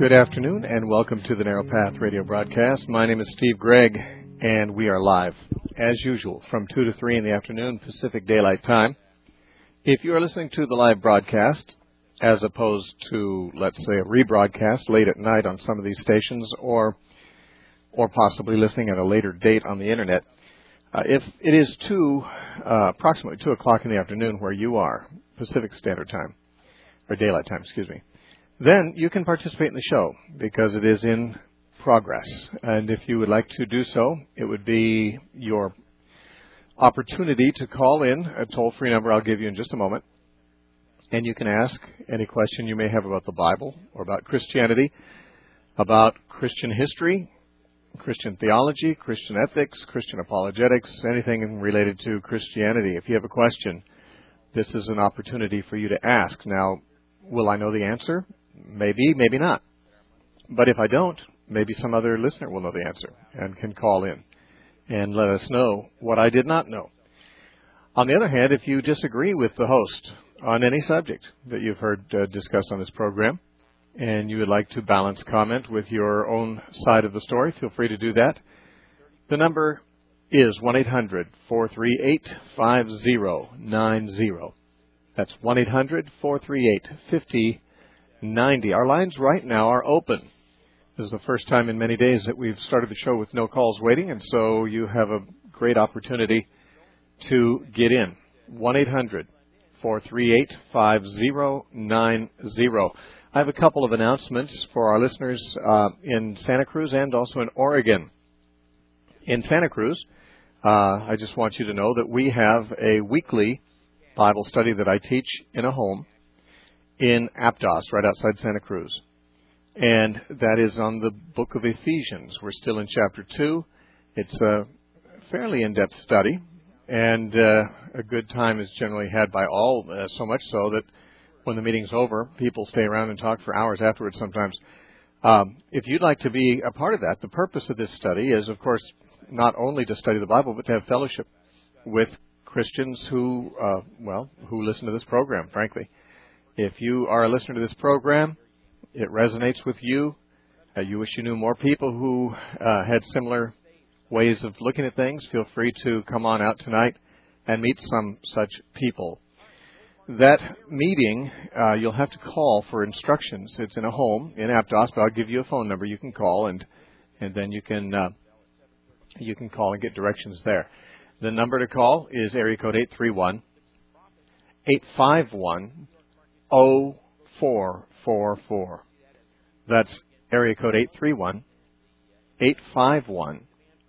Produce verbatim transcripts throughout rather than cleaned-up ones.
Good afternoon and welcome to the Narrow Path radio broadcast. My name is Steve Gregg and we are live, as usual, from two to three in the afternoon Pacific Daylight Time. If you are listening to the live broadcast, as opposed to, let's say, a rebroadcast late at night on some of these stations, or or possibly listening at a later date on the Internet, uh, if it is two, uh, approximately two o'clock in the afternoon where you are, Pacific Standard Time, or Daylight Time, excuse me, then you can participate in the show because it is in progress. And if you would like to do so, it would be your opportunity to call in a toll-free number I'll give you in just a moment. And you can ask any question you may have about the Bible or about Christianity, about Christian history, Christian theology, Christian ethics, Christian apologetics, anything related to Christianity. If you have a question, this is an opportunity for you to ask. Now, will I know the answer? Maybe, maybe not. But if I don't, maybe some other listener will know the answer and can call in and let us know what I did not know. On the other hand, if you disagree with the host on any subject that you've heard uh, discussed on this program, and you would like to balance comment with your own side of the story, feel free to do that. The number is one eight hundred, four three eight, five zero nine zero. That's one eight hundred, four three eight, five zero nine zero. Our lines right now are open. This is the first time in many days that we've started the show with no calls waiting, and so you have a great opportunity to get in. one eight hundred, four three eight, five zero nine zero. I have a couple of announcements for our listeners uh, in Santa Cruz and also in Oregon. In Santa Cruz, uh, I just want you to know that we have a weekly Bible study that I teach in a home in Aptos, right outside Santa Cruz. And that is on the book of Ephesians. We're still in chapter two. It's a fairly in-depth study, and uh, a good time is generally had by all, uh, so much so that when the meeting's over, people stay around and talk for hours afterwards sometimes. Um, if you'd like to be a part of that, the purpose of this study is, of course, not only to study the Bible, but to have fellowship with Christians who, uh, well, who listen to this program, frankly. If you are a listener to this program, it resonates with you, uh, you wish you knew more people who uh, had similar ways of looking at things, feel free to come on out tonight and meet some such people. That meeting, uh, you'll have to call for instructions. It's in a home in Aptos, but I'll give you a phone number you can call, and and then you can uh, you can call and get directions there. The number to call is area code eight three one, eight five one, zero four four four. That's area code eight three one, eight five one,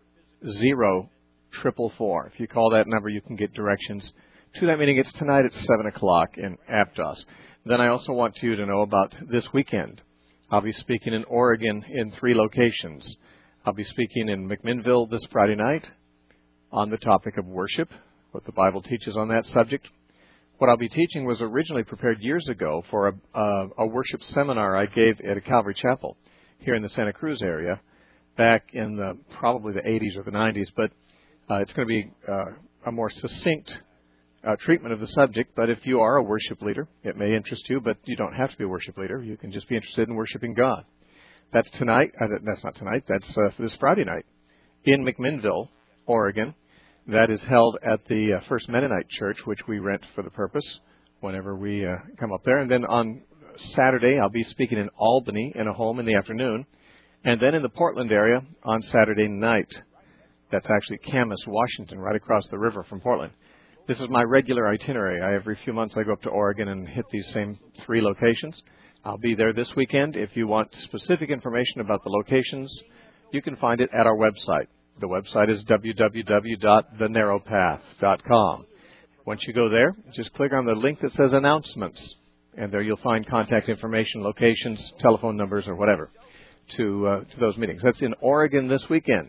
zero four four four. If you call that number, you can get directions to that meeting. It's tonight at seven o'clock in Aptos. Then I also want you to know about this weekend. I'll be speaking in Oregon in three locations. I'll be speaking in McMinnville this Friday night on the topic of worship, what the Bible teaches on that subject. What I'll be teaching was originally prepared years ago for a, a, a worship seminar I gave at a Calvary Chapel here in the Santa Cruz area back in the probably the eighties or the nineties, but uh, it's going to be uh, a more succinct uh, treatment of the subject. But if you are a worship leader, it may interest you, but you don't have to be a worship leader. You can just be interested in worshiping God. That's tonight. Uh, that's not tonight. That's uh, this Friday night in McMinnville, Oregon. That is held at the uh, First Mennonite Church, which we rent for the purpose whenever we uh, come up there. And then on Saturday, I'll be speaking in Albany in a home in the afternoon. And then in the Portland area on Saturday night. That's actually Camas, Washington, right across the river from Portland. This is my regular itinerary. I, every few months I go up to Oregon and hit these same three locations. I'll be there this weekend. If you want specific information about the locations, you can find it at our website. The website is w w w dot the narrow path dot com. Once you go there, just click on the link that says Announcements, and there you'll find contact information, locations, telephone numbers, or whatever to uh, to those meetings. That's in Oregon this weekend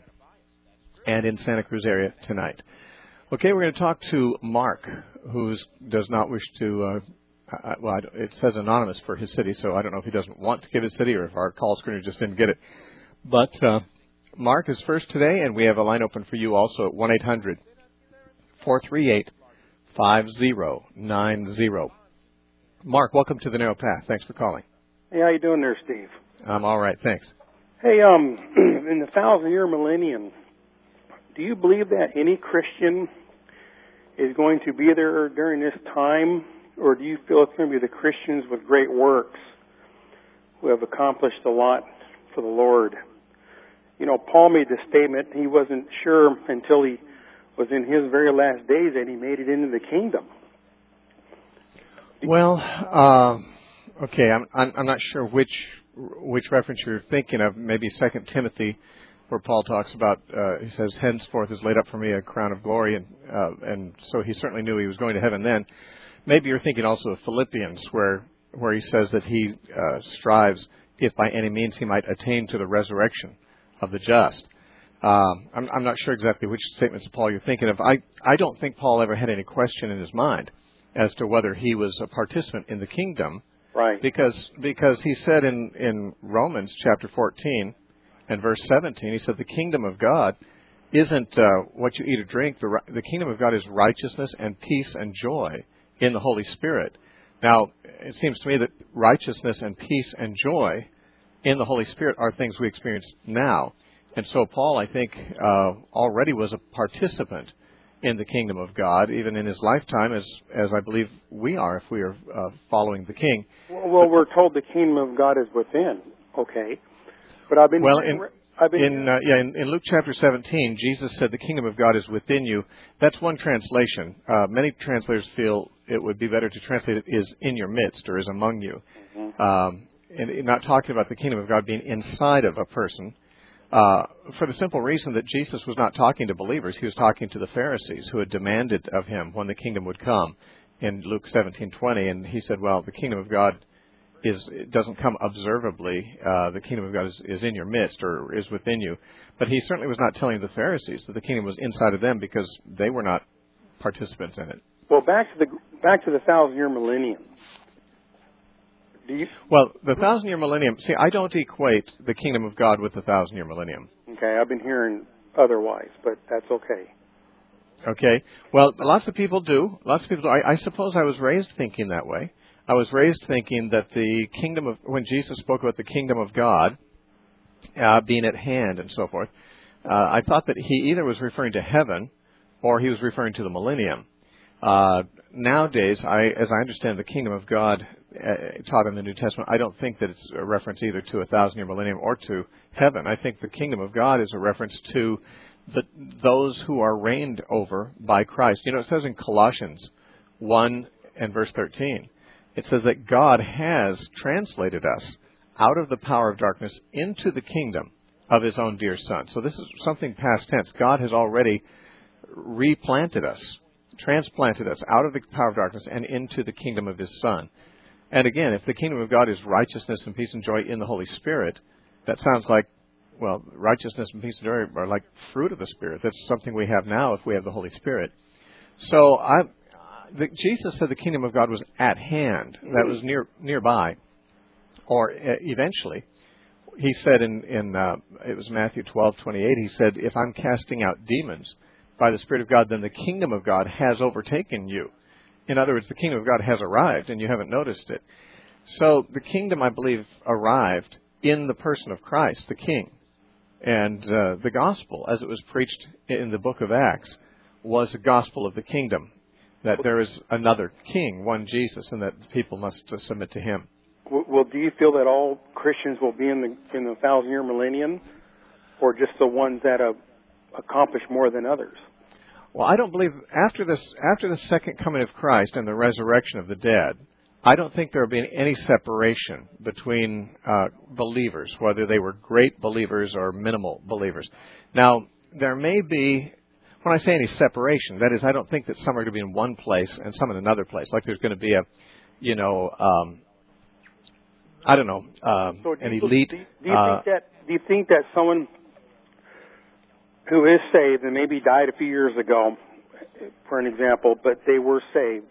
and in Santa Cruz area tonight. Okay, we're going to talk to Mark, who does not wish to, uh, uh, well, it says anonymous for his city, so I don't know if he doesn't want to give his city or if our call screener just didn't get it. But uh, Mark is first today, and we have a line open for you also at one eight hundred, four three eight, five zero nine zero. Mark, welcome to the Narrow Path. Thanks for calling. Hey, how you doing there, Steve? I'm all right, thanks. Hey, um, in the thousand-year millennium, do you believe that any Christian is going to be there during this time, or do you feel it's going to be the Christians with great works who have accomplished a lot for the Lord? You know, Paul made the statement he wasn't sure until he was in his very last days that he made it into the kingdom. Well, uh, okay, I'm, I'm I'm not sure which which reference you're thinking of. Maybe Second Timothy, where Paul talks about, uh, he says, "Henceforth is laid up for me a crown of glory," and uh, and so he certainly knew he was going to heaven then. Maybe you're thinking also of Philippians, where where he says that he uh, strives, if by any means he might attain to the resurrection of the just. Um, I'm, I'm not sure exactly which statements of Paul you're thinking of. I, I don't think Paul ever had any question in his mind as to whether he was a participant in the kingdom. Right. Because because he said in, in Romans chapter fourteen and verse seventeen, he said the kingdom of God isn't uh, what you eat or drink. The, the kingdom of God is righteousness and peace and joy in the Holy Spirit. Now, it seems to me that righteousness and peace and joy in the Holy Spirit are things we experience now. And so Paul, I think, uh, already was a participant in the kingdom of God, even in his lifetime, as as I believe we are if we are uh, following the King. Well, well, we're told the kingdom of God is within. Okay, but I've been well in I've been in uh, yeah in, in Luke chapter seventeen, Jesus said the kingdom of God is within you. That's one translation. Uh, many translators feel it would be better to translate it is in your midst or is among you, mm-hmm. um, and not talking about the kingdom of God being inside of a person. Uh, for the simple reason that Jesus was not talking to believers. He was talking to the Pharisees who had demanded of him when the kingdom would come in Luke seventeen twenty. And he said, well, the kingdom of God is it doesn't come observably. Uh, the kingdom of God is, is in your midst or is within you. But he certainly was not telling the Pharisees that the kingdom was inside of them because they were not participants in it. Well, back to the back to the thousand-year millennium. Do you? Well, the thousand-year millennium, see, I don't equate the kingdom of God with the thousand-year millennium. Okay, I've been hearing otherwise, but that's okay. Okay. Well, lots of people do. Lots of people do. I, I suppose I was raised thinking that way. I was raised thinking that the kingdom of, when Jesus spoke about the kingdom of God uh, being at hand and so forth, uh, I thought that he either was referring to heaven or he was referring to the millennium. Uh, nowadays, I, as I understand the kingdom of God uh, taught in the New Testament, I don't think that it's a reference either to a thousand-year millennium or to heaven. I think the kingdom of God is a reference to the, those who are reigned over by Christ. You know, it says in Colossians one and verse thirteen, it says that God has translated us out of the power of darkness into the kingdom of his own dear Son. So this is something past tense. God has already replanted us, transplanted us out of the power of darkness and into the kingdom of his Son. And again, if the kingdom of God is righteousness and peace and joy in the Holy Spirit, that sounds like, well, righteousness and peace and joy are like fruit of the Spirit. That's something we have now if we have the Holy Spirit. So I, the, Jesus said the kingdom of God was at hand. That was near nearby, or uh, eventually. He said in, in uh, it was Matthew twelve twenty-eight, he said, if I'm casting out demons by the Spirit of God, then the kingdom of God has overtaken you. In other words, the kingdom of God has arrived, and you haven't noticed it. So the kingdom, I believe, arrived in the person of Christ, the King. And uh, the gospel, as it was preached in the book of Acts, was a gospel of the kingdom, that there is another king, one Jesus, and that people must uh, submit to him. Well, do you feel that all Christians will be in the in the thousand-year millennium, or just the ones that have accomplished more than others? Well, I don't believe after this after the second coming of Christ and the resurrection of the dead, I don't think there will be any separation between uh, believers, whether they were great believers or minimal believers. Now, there may be, when I say any separation, that is, I don't think that some are going to be in one place and some in another place. Like there's going to be a, you know, um, I don't know, uh, so an you, elite. Do you, do you uh, think that? Do you think that someone who is saved and maybe died a few years ago, for an example, but they were saved,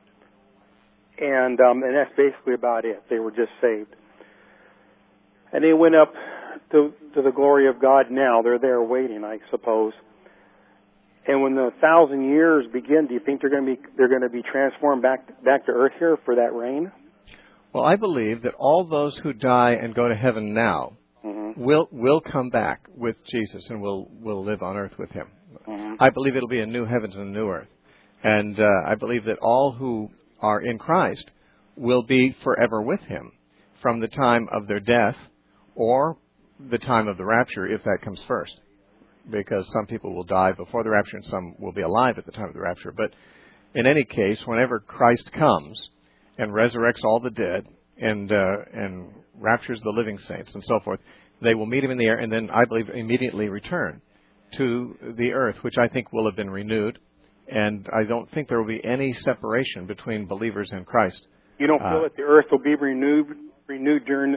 and um, and that's basically about it. They were just saved, and they went up to to the glory of God. Now they're there waiting, I suppose. And when the thousand years begin, do you think they're going to be they're going to be transformed back back to earth here for that reign? Well, I believe that all those who die and go to heaven now mm-hmm. will will come back with Jesus and will will live on earth with him. Mm-hmm. I believe it'll be a new heavens and a new earth. And uh, I believe that all who are in Christ will be forever with him from the time of their death or the time of the rapture, if that comes first. Because some people will die before the rapture and some will be alive at the time of the rapture. But in any case, whenever Christ comes and resurrects all the dead and uh, and raptures the living saints and so forth, they will meet him in the air and then, I believe, immediately return to the earth, which I think will have been renewed. And I don't think there will be any separation between believers and Christ. You don't feel uh, that the earth will be renewed renewed during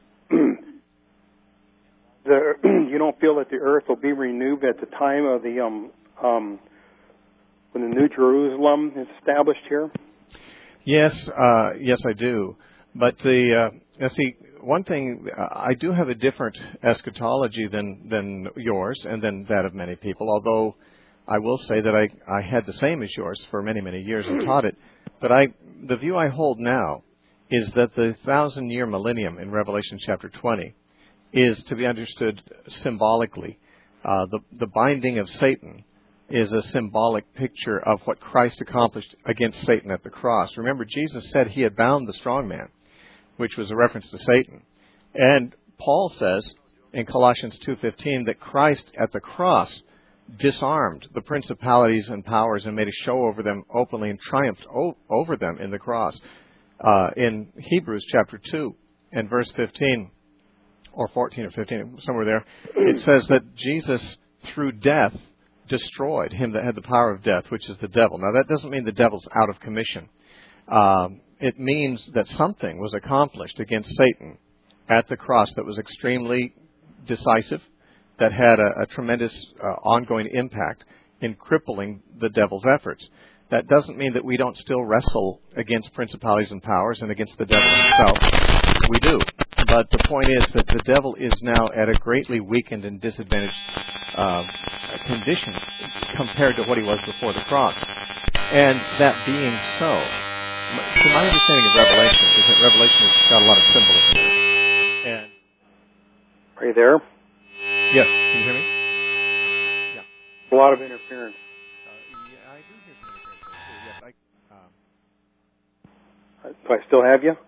the you don't feel that the earth will be renewed at the time of the um um when the New Jerusalem is established here? Yes, uh, yes, I do. But the uh, now see, one thing, uh, I do have a different eschatology than than yours and than that of many people. Although I will say that I I had the same as yours for many many years and taught it. But I the view I hold now is that the thousand year millennium in Revelation chapter twenty is to be understood symbolically. Uh, the the binding of Satan is a symbolic picture of what Christ accomplished against Satan at the cross. Remember, Jesus said he had bound the strong man, which was a reference to Satan. And Paul says in Colossians two fifteen that Christ at the cross disarmed the principalities and powers and made a show over them openly and triumphed o- over them in the cross. Uh, in Hebrews chapter two and verse fifteen, or fourteen or fifteen, somewhere there, it says that Jesus, through death, destroyed him that had the power of death, which is the devil. Now, that doesn't mean the devil's out of commission. Um, it means that something was accomplished against Satan at the cross that was extremely decisive, that had a, a tremendous uh, ongoing impact in crippling the devil's efforts. That doesn't mean that we don't still wrestle against principalities and powers and against the devil himself. We do. But the point is that the devil is now at a greatly weakened and disadvantaged uh, condition compared to what he was before the cross. And that being so, so my understanding of Revelation is that Revelation has got a lot of symbolism in it. And are you there? Yes. Can you hear me? Yeah. A lot of interference. Uh, yeah, I do hear some interference too. Yes, I. Um... Do I still have you?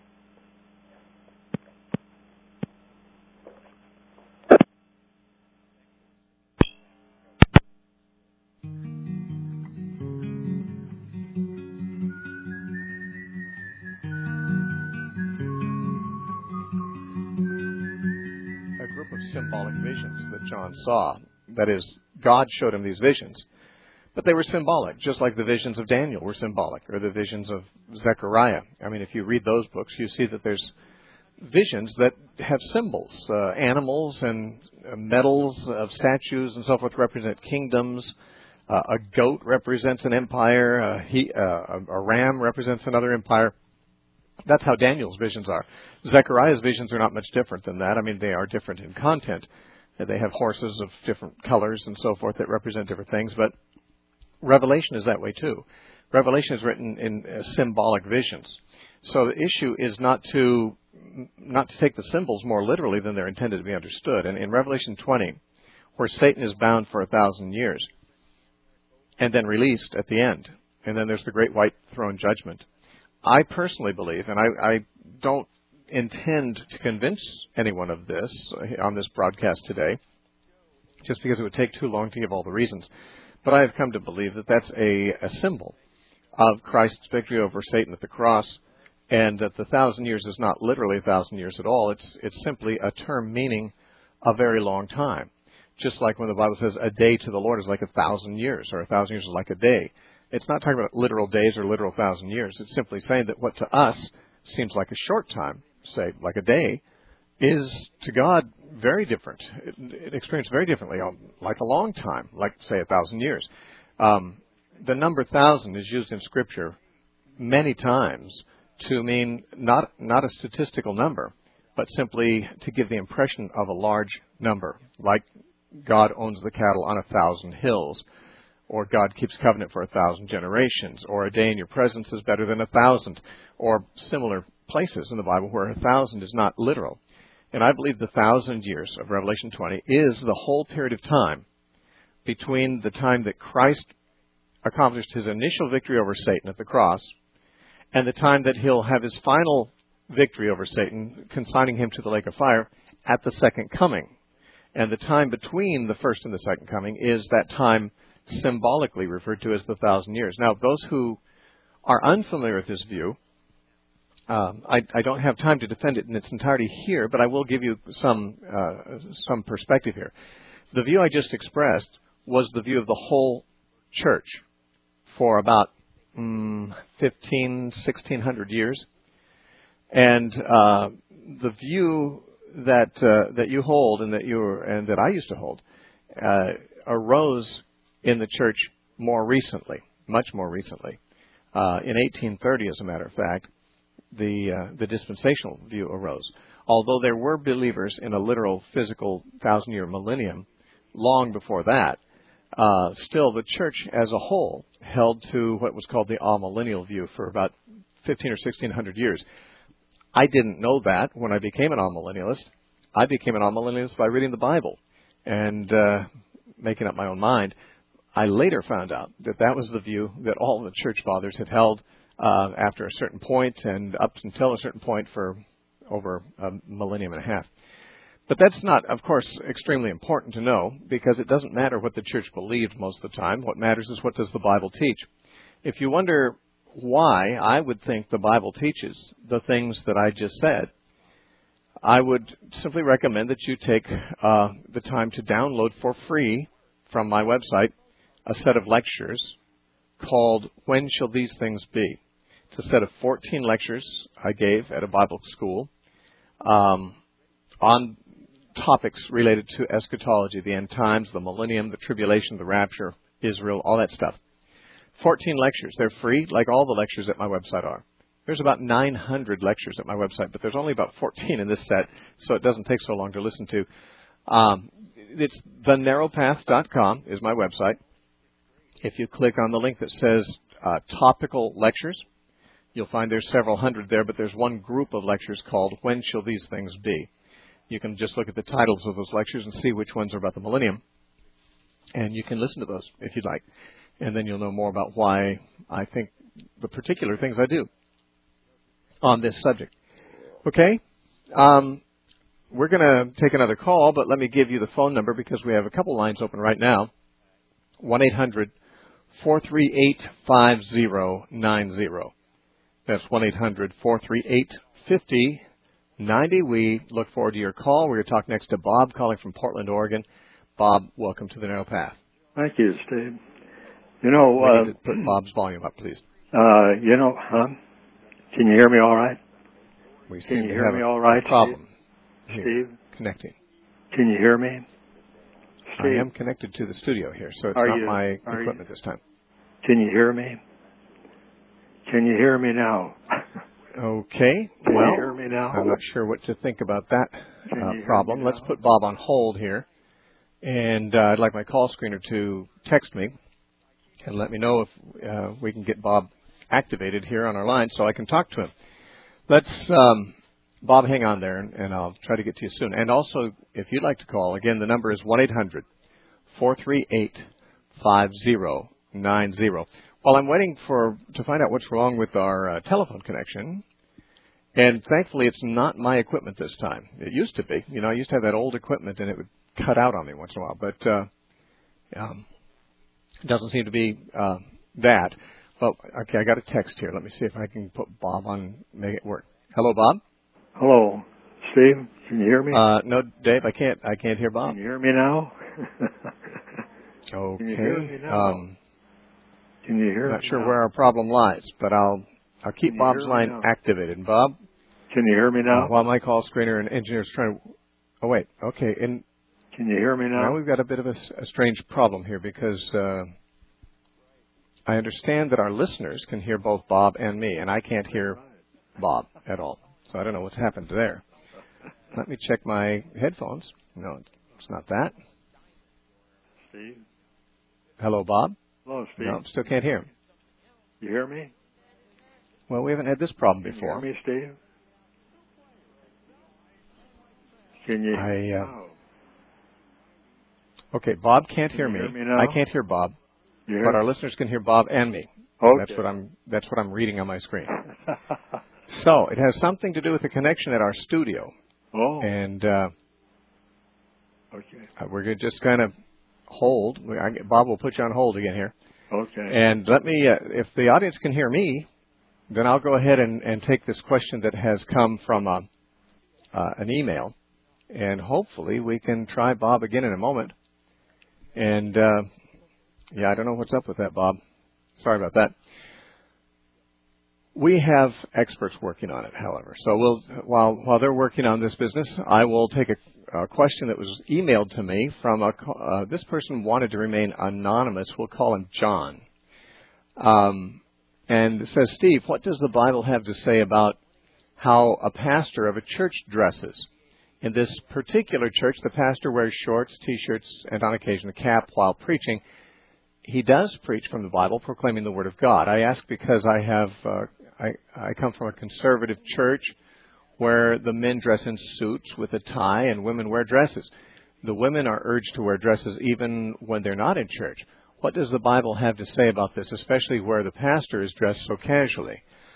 Symbolic visions that John saw. That is, God showed him these visions. But they were symbolic, just like the visions of Daniel were symbolic, or the visions of Zechariah. I mean, if you read those books, you see that there's visions that have symbols. Uh, animals and uh, metals of statues and so forth represent kingdoms. Uh, a goat represents an empire. Uh, he, uh, a ram represents another empire. That's how Daniel's visions are. Zechariah's visions are not much different than that. I mean, they are different in content. They have horses of different colors and so forth that represent different things. But Revelation is that way too. Revelation is written in uh, symbolic visions. So the issue is not to not to take the symbols more literally than they're intended to be understood. And in Revelation twenty, where Satan is bound for a thousand years and then released at the end, and then there's the great white throne judgment. I personally believe, and I, I don't intend to convince anyone of this on this broadcast today, just because it would take too long to give all the reasons, but I have come to believe that that's a, a symbol of Christ's victory over Satan at the cross, and that the thousand years is not literally a thousand years at all. It's it's simply a term meaning a very long time. Just like when the Bible says a day to the Lord is like a thousand years, or a thousand years is like a day. It's not talking about literal days or literal thousand years. It's simply saying that what to us seems like a short time, say like a day, is to God very different. It, it experienced very differently, like a long time, like say a thousand years. Um, the number thousand is used in Scripture many times to mean not not a statistical number, but simply to give the impression of a large number, like God owns the cattle on a thousand hills, or God keeps covenant for a thousand generations, or a day in your presence is better than a thousand, or similar places in the Bible where a thousand is not literal. And I believe the thousand years of Revelation twenty is the whole period of time between the time that Christ accomplished his initial victory over Satan at the cross and the time that he'll have his final victory over Satan, consigning him to the lake of fire at the second coming. And the time between the first and the second coming is that time symbolically referred to as the thousand years. Now, those who are unfamiliar with this view, um, I, I don't have time to defend it in its entirety here, but I will give you some uh, some perspective here. The view I just expressed was the view of the whole church for about mm, fifteen, sixteen hundred years. And uh, the view that uh, that you hold and that you were, and that I used to hold uh, arose in the church more recently, much more recently. Uh, in eighteen thirty, as a matter of fact, the uh, the dispensational view arose. Although there were believers in a literal physical thousand-year millennium long before that, uh, still the church as a whole held to what was called the amillennial view for about fifteen or sixteen hundred years. I didn't know that when I became an amillennialist. I became an amillennialist by reading the Bible and uh, making up my own mind. I later found out that that was the view that all the church fathers had held uh, after a certain point and up until a certain point for over a millennium and a half. But that's not, of course, extremely important to know because it doesn't matter what the church believed most of the time. What matters is what does the Bible teach. If you wonder why I would think the Bible teaches the things that I just said, I would simply recommend that you take uh, the time to download for free from my website a set of lectures called When Shall These Things Be? It's a set of fourteen lectures I gave at a Bible school um, on topics related to eschatology, the end times, the millennium, the tribulation, the rapture, Israel, all that stuff. fourteen lectures. They're free, like all the lectures at my website are. There's about nine hundred lectures at my website, but there's only about fourteen in this set, so it doesn't take so long to listen to. Um, it's the narrow path dot com is my website. If you click on the link that says uh, topical lectures, you'll find there's several hundred there, but there's one group of lectures called When Shall These Things Be? You can just look at the titles of those lectures and see which ones are about the millennium, and you can listen to those if you'd like. And then you'll know more about why I think the particular things I do on this subject. Okay? Um, we're going to take another call, but let me give you the phone number because we have a couple lines open right now. one eight hundred four three eight five zero nine zero. That's one eight hundred four three eight five zero nine zero. We look forward to your call. We're going to talk next to Bob calling from Portland, Oregon. Bob, welcome to the Narrow Path. Thank you, Steve. You know, we uh, need to put Bob's volume up, please. Uh, you know, huh? Can you hear me all right? We Can seem you to hear have me a all right, problem. Steve? Here, Steve? connecting. Can you hear me? Steve? I am connected to the studio here, so it's Are not you, my are equipment you, this time. Can you hear me? Can you hear me now? Okay. Can well, you hear me now? I'm not sure what to think about that uh, problem. Let's put Bob on hold here. And uh, I'd like my call screener to text me and let me know if uh, we can get Bob activated here on our line so I can talk to him. Let's, um, Bob, hang on there, and, and I'll try to get to you soon. And also, if you'd like to call, again, the number is one eight hundred four three eight five zero nine zero. While I'm waiting for to find out what's wrong with our uh, telephone connection, and thankfully it's not my equipment this time. It used to be. You know, I used to have that old equipment, and it would cut out on me once in a while. But uh, um, it doesn't seem to be uh, that. Well, okay, I got a text here. Let me see if I can put Bob on, make it work. Hello, Bob? Hello. Steve, can you hear me? Uh, no, Dave, I can't. I can't hear Bob. Can you hear me now? Okay. Can you hear me now? Um, Can you hear I'm not me sure now? where our problem lies, but I'll I'll keep Bob's line now? activated. And Bob? Can you hear me now? Uh, while my call screener and engineer is trying to... Oh, wait. Okay. And Can you hear me now? now we've got a bit of a, a strange problem here because uh, I understand that our listeners can hear both Bob and me, and I can't hear Bob at all. So I don't know what's happened there. Let me check my headphones. No, it's not that. Steve? Hello, Bob? Hello, Steve. No, still can't hear him. You hear me? Well, we haven't had this problem Can before. you hear me, Steve? Can you? I, uh, okay, Bob can't Can hear you me. hear me now? I can't hear Bob, You hear but me? our listeners can hear Bob and me. Okay. That's what I'm. That's what I'm reading on my screen. So it has something to do with the connection at our studio, Oh. and uh, Okay. we're gonna just kind of hold. We- I, Bob will put you on hold again here, Okay. and let me. Uh, if the audience can hear me, then I'll go ahead and, and take this question that has come from a, uh, an email, and hopefully we can try Bob again in a moment. And uh, yeah, I don't know what's up with that, Bob. Sorry about that. We have experts working on it, however. So we'll, while while they're working on this business, I will take a, a question that was emailed to me from a. Uh, this person wanted to remain anonymous. We'll call him John. Um, and it says, Steve, what does the Bible have to say about how a pastor of a church dresses? In this particular church, the pastor wears shorts, T-shirts, and on occasion a cap while preaching. He does preach from the Bible, proclaiming the Word of God. I ask because I have uh, I, I come from a conservative church where the men dress in suits with a tie and women wear dresses. The women are urged to wear dresses even when they're not in church. What does the Bible have to say about this, especially where the pastor is dressed so casually?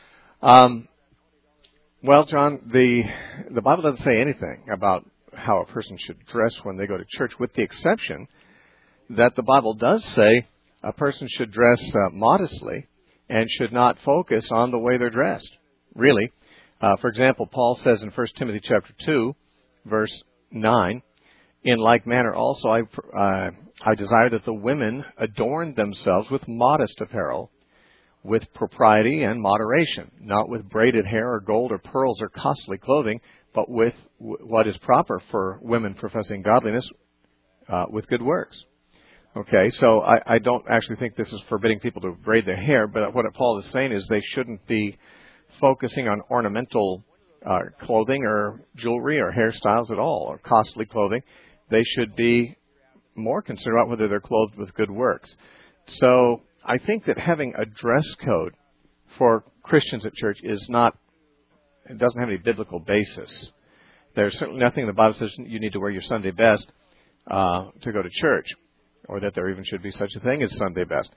Um, well, John, the the Bible doesn't say anything about how a person should dress when they go to church, with the exception that the Bible does say a person should dress uh, modestly and should not focus on the way they're dressed, really. Uh, for example, Paul says in First Timothy chapter two, verse nine, in like manner also I, uh, I desire that the women adorn themselves with modest apparel, with propriety and moderation, not with braided hair or gold or pearls or costly clothing, but with w- what is proper for women professing godliness, uh, with good works. Okay, so I, I don't actually think this is forbidding people to braid their hair, but what Paul is saying is they shouldn't be focusing on ornamental uh, clothing or jewelry or hairstyles at all, or costly clothing. They should be more concerned about whether they're clothed with good works. So I think that having a dress code for Christians at church is not, it doesn't have any biblical basis. There's certainly nothing in the Bible says you need to wear your Sunday best uh, to go to church, or that there even should be such a thing as Sunday best.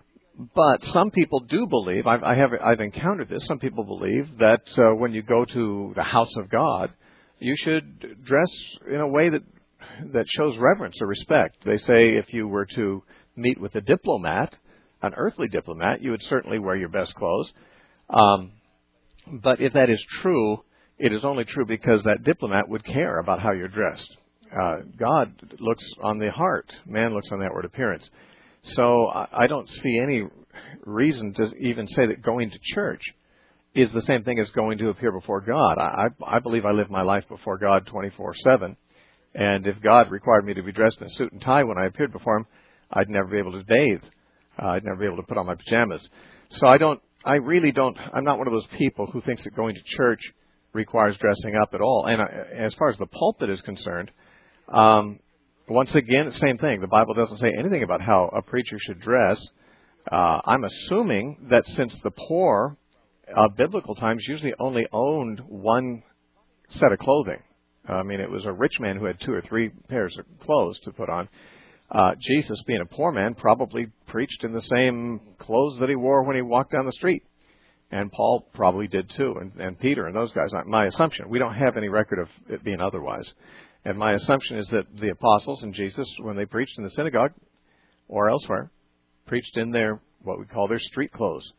But some people do believe, I've, I have, I've encountered this, some people believe that uh, when you go to the house of God, you should dress in a way that that shows reverence or respect. They say if you were to meet with a diplomat, an earthly diplomat, you would certainly wear your best clothes. Um, but if that is true, it is only true because that diplomat would care about how you're dressed. Uh, God looks on the heart. Man looks on the outward appearance. So I, I don't see any reason to even say that going to church is the same thing as going to appear before God. I, I, I believe I live my life before God twenty-four seven. And if God required me to be dressed in a suit and tie when I appeared before Him, I'd never be able to bathe. Uh, I'd never be able to put on my pajamas. So I don't, I really don't, I'm not one of those people who thinks that going to church requires dressing up at all. And I, as far as the pulpit is concerned, um, once again, same thing. The Bible doesn't say anything about how a preacher should dress. Uh, I'm assuming that since the poor of biblical times usually only owned one set of clothing. I mean, it was a rich man who had two or three pairs of clothes to put on. Uh, Jesus, being a poor man, probably preached in the same clothes that he wore when he walked down the street. And Paul probably did too, and, and Peter and those guys. My assumption, we don't have any record of it being otherwise. And my assumption is that the apostles and Jesus, when they preached in the synagogue or elsewhere, preached in their, what we call their street clothes.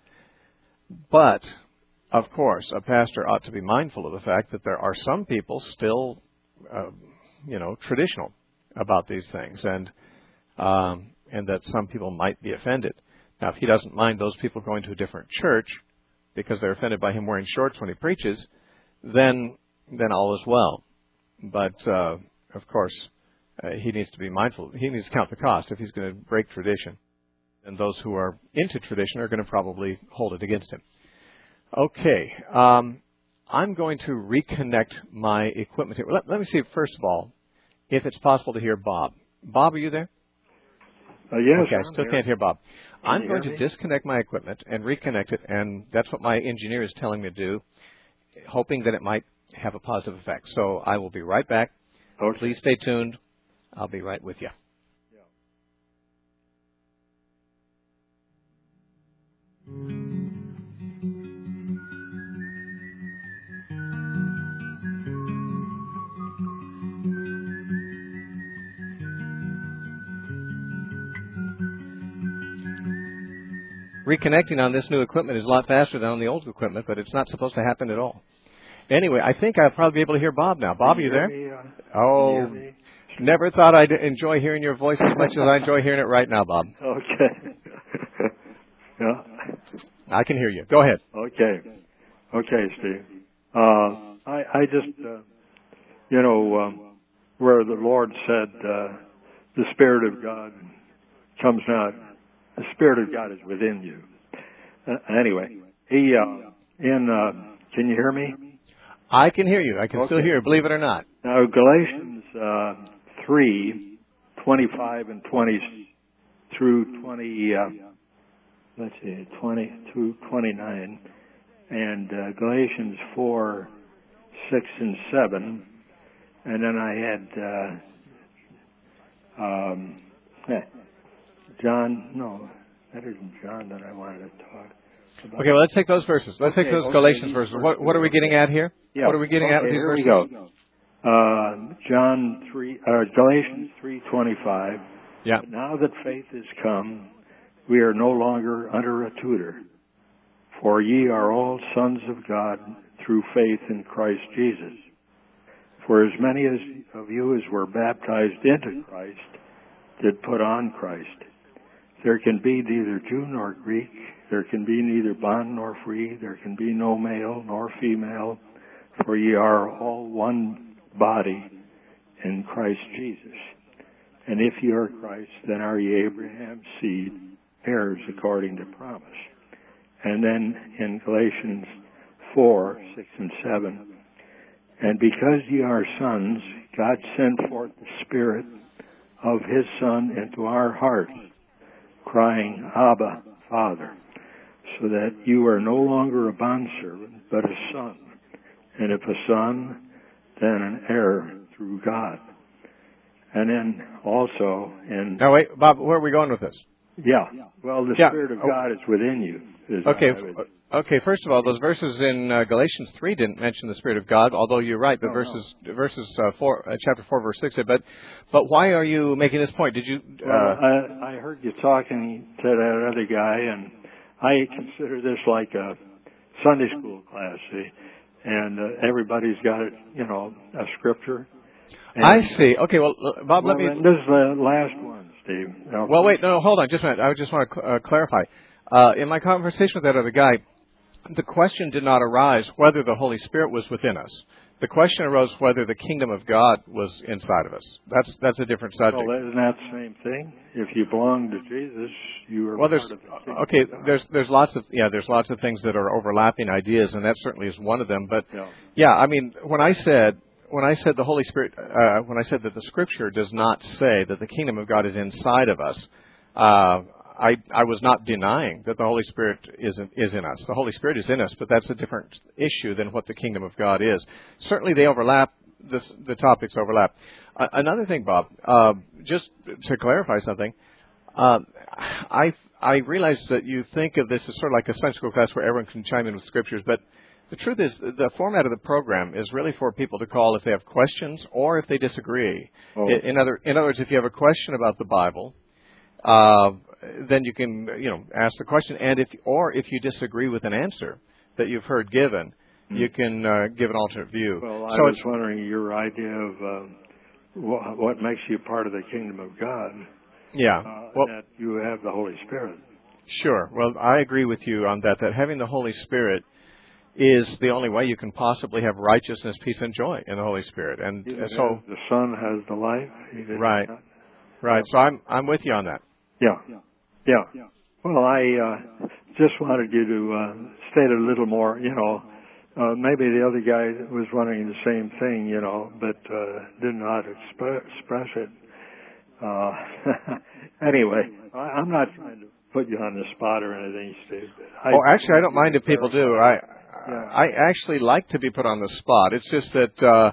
But, of course, a pastor ought to be mindful of the fact that there are some people still, uh, you know, traditional about these things, and um, and that some people might be offended. Now, if he doesn't mind those people going to a different church because they're offended by him wearing shorts when he preaches, then then all is well. But, uh, of course, uh, he needs to be mindful. He needs to count the cost if he's going to break tradition. And those who are into tradition are going to probably hold it against him. Okay. Um, I'm going to reconnect my equipment here. Let, let me see, first of all, if it's possible to hear Bob. Bob, are you there? Uh, yes, okay, I still here. can't hear Bob. Can I'm you going hear to me? disconnect my equipment and reconnect it, and that's what my engineer is telling me to do, hoping that it might have a positive effect. So I will be right back. Okay. Please stay tuned. I'll be right with you. Reconnecting on this new equipment is a lot faster than on the old equipment, but it's not supposed to happen at all. Anyway, I think I'll probably be able to hear Bob now. Bob, are you there? Me, uh, Oh, never thought I'd enjoy hearing your voice as much as I enjoy hearing it right now, Bob. Okay. Yeah. I can hear you. Go ahead. Okay. Okay, Steve. Uh, I, I just, uh, you know, um, where the Lord said, uh, the Spirit of God comes not, the Spirit of God is within you. Uh, anyway, he, uh, in, uh, can you hear me? I can hear you. I can Okay. still hear you, believe it or not. Now, Galatians, uh, three, twenty-five and twenty through twenty, uh, let's see, twenty through twenty-nine, and uh, Galatians four, six and seven, and then I had uh, um, eh, John. No, that isn't John that I wanted to talk about. Okay, well, let's take those verses. Let's Okay, take those okay, Galatians these verses. verses. What, what are we getting at here? Yeah. What are we getting okay, at with these here verses? we go. Uh, John three, uh, Galatians three twenty-five. Yeah. But now that faith is come, we are no longer under a tutor. For ye are all sons of God through faith in Christ Jesus. For as many as of you as were baptized into Christ did put on Christ. There can be neither Jew nor Greek. There can be neither bond nor free. There can be no male nor female. For ye are all one body in Christ Jesus. And if ye are Christ, then are ye Abraham's seed, heirs according to promise. And then in Galatians four, six and seven, and because ye are sons, God sent forth the Spirit of His Son into our hearts, crying, Abba, Father, so that you are no longer a bondservant, but a son. And if a son, then an heir through God. And then also in... Now, wait, Bob, where are we going with this? Yeah. Well, the Yeah. Spirit of Oh. God is within you. Is Okay, what I would- okay. First of all, those verses in uh, Galatians three didn't mention the Spirit of God, although you're right. The No, verses, verses uh, four, uh, chapter four, verse six. But, but why are you making this point? Did you? Uh, Well, I, I heard you talking to that other guy, and I consider this like a Sunday school class, see? And uh, everybody's got, you know, a scripture. And, I see. Okay, well, uh, Bob, well, let me. and this is the last one, Steve. Now, Well, wait, no, no, hold on, just a minute. I just want to cl- uh, clarify. Uh, in my conversation with that other guy, the question did not arise whether the Holy Spirit was within us. The question arose whether the kingdom of God was inside of us. That's that's a different subject. Well, isn't that the same thing? If you belong to Jesus, you are Well, part there's of the kingdom okay. of God. There's there's lots of yeah. There's lots of things that are overlapping ideas, and that certainly is one of them. But Yeah. yeah, I mean, when I said when I said the Holy Spirit, uh, when I said that the Scripture does not say that the kingdom of God is inside of us, uh, I I was not denying that the Holy Spirit is in, is in us. The Holy Spirit is in us, but that's a different issue than what the kingdom of God is. Certainly, they overlap. This, the topics overlap. Uh, another thing, Bob, uh, just to clarify something. Uh, I I realize that you think of this as sort of like a Sunday school class where everyone can chime in with scriptures, but the truth is the format of the program is really for people to call if they have questions or if they disagree. Oh. In, in other in other words, if you have a question about the Bible, uh, then you can you know ask the question, and if or if you disagree with an answer that you've heard given, mm. you can uh, give an alternate view. Well, I so was it's, wondering your idea of uh, what, what makes you part of the kingdom of God. Yeah. Uh, well, that you have the Holy Spirit. Sure. Well, I agree with you on that, that having the Holy Spirit is the only way you can possibly have righteousness, peace, and joy in the Holy Spirit. And He uh, so, the Son has the life. He did right, not. right. So I'm I'm with you on that. Yeah, yeah. Well, I uh, just wanted you to uh, state a little more. You know, uh, maybe the other guy was wondering the same thing. You know, but uh, did not expre- express it. Uh, anyway, I, I'm not trying to put you on the spot or anything, Steve. I, oh, actually, I don't mind if people do. I Yeah. I actually like to be put on the spot. It's just that uh,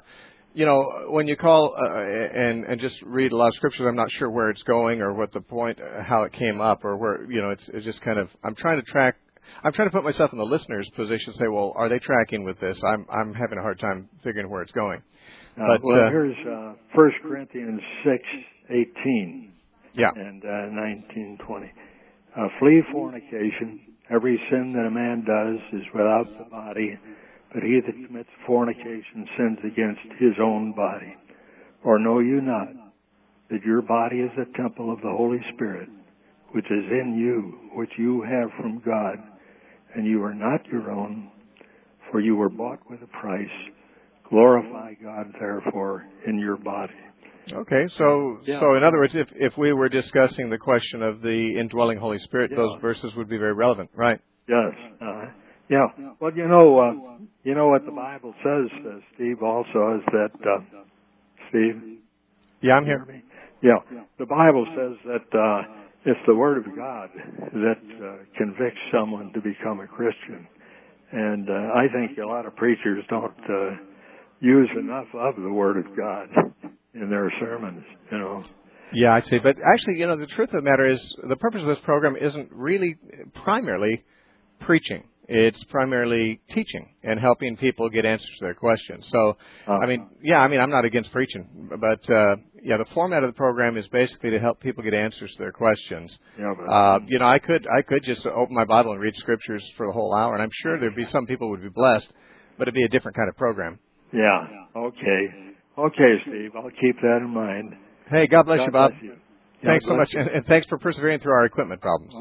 you know, when you call uh, and and just read a lot of scriptures, I'm not sure where it's going or what the point, uh, how it came up, or where, you know, it's, it's just kind of. I'm trying to track. I'm trying to put myself in the listener's position. Say, well, are they tracking with this? I'm I'm having a hard time figuring where it's going. Uh, but well, uh, here's uh, First Corinthians six eighteen. Yeah. And uh, nineteen twenty. Uh, flee fornication. Every sin that a man does is without the body, but he that commits fornication sins against his own body. Or know you not that your body is a temple of the Holy Spirit, which is in you, which you have from God, and you are not your own, for you were bought with a price. Glorify God, therefore, in your body. Okay, so yeah. so in other words, if if we were discussing the question of the indwelling Holy Spirit, yeah. those verses would be very relevant, right? Yes. Uh, yeah. Well, you know, uh, you know what the Bible says, uh, Steve. Also, is that uh, Steve? Yeah, I'm here. Yeah. The Bible says that uh, it's the Word of God that uh, convicts someone to become a Christian, and uh, I think a lot of preachers don't uh, use enough of the Word of God in their sermons, you know. Yeah, I see. But actually, you know, the truth of the matter is the purpose of this program isn't really primarily preaching. It's primarily teaching and helping people get answers to their questions. So, uh-huh. I mean, yeah, I mean, I'm not against preaching, but, uh, yeah, the format of the program is basically to help people get answers to their questions. Yeah, but, uh, you know, I could I could just open my Bible and read scriptures for the whole hour, and I'm sure there'd be some people who would be blessed, but it'd be a different kind of program. Yeah, okay. Okay, Steve, I'll keep that in mind. Hey, God bless God you, Bob. Bless you. Thanks God so much, you. and, and thanks for persevering through our equipment problems.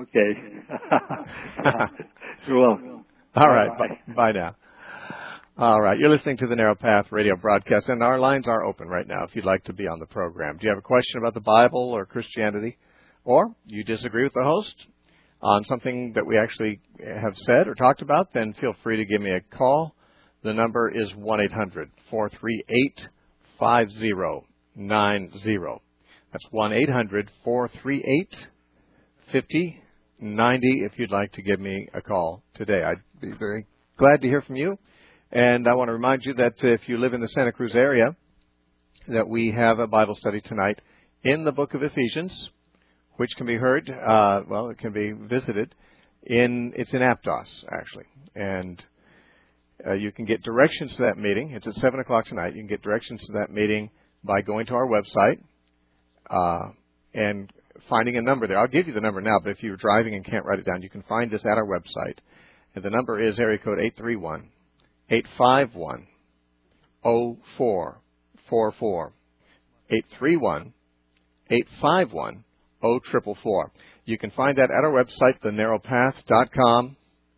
Okay. You're welcome. All right, bye, bye now. All right, you're listening to the Narrow Path radio broadcast, and our lines are open right now if you'd like to be on the program. Do you have a question about the Bible or Christianity, or you disagree with the host on something that we actually have said or talked about, then feel free to give me a call. The number is one eight hundred four three eight five zero nine zero. That's one eight hundred four three eight five zero nine zero if you'd like to give me a call today. I'd be very glad to hear from you. And I want to remind you that if you live in the Santa Cruz area, that we have a Bible study tonight in the book of Ephesians, which can be heard, uh, well, it can be visited in, it's in Aptos, actually. And uh, you can get directions to that meeting. It's at seven o'clock tonight. You can get directions to that meeting by going to our website uh, and finding a number there. I'll give you the number now, but if you're driving and can't write it down, you can find this at our website. And the number is area code eight three one, eight five one, zero four four four. eight three one, eight five one, zero four four four. You can find that at our website, the narrow path dot com,